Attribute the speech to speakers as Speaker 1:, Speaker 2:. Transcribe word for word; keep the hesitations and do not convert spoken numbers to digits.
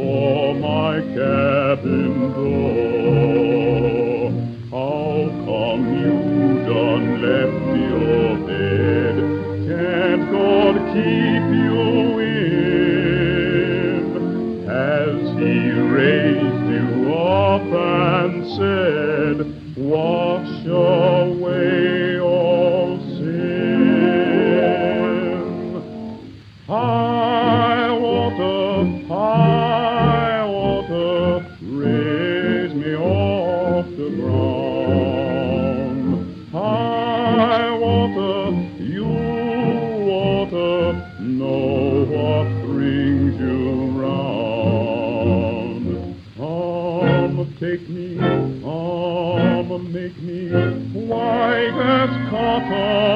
Speaker 1: for my cabin door. How come you done left your bed? Can't God keep you in? Has He raised you up and said, wash away all sin? High water, high water, raise me off the ground. High water, you water, know what brings you round. Come, take me, come, make me white as cotton.